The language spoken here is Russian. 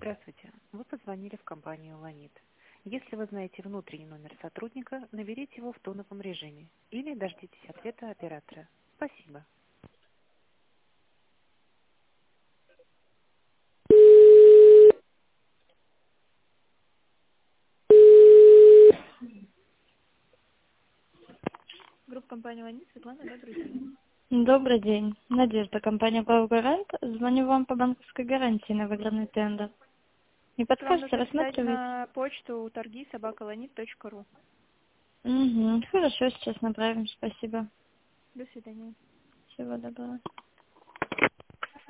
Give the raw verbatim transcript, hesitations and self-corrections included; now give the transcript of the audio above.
Здравствуйте. Вы позвонили в компанию «Ланит». Если вы знаете внутренний номер сотрудника, наберите его в тоновом режиме или дождитесь ответа оператора. Спасибо. Группа компании «Ланит». Светлана, добрый день. Добрый день. Надежда, компания «Главгарант». Звоню вам по банковской гарантии на выигранный тендер. Не Вам подскажете, нужно написать рассматриваете? на почту торги собака ланит точка ру. Угу. Хорошо, сейчас направим. Спасибо. До свидания. Всего доброго.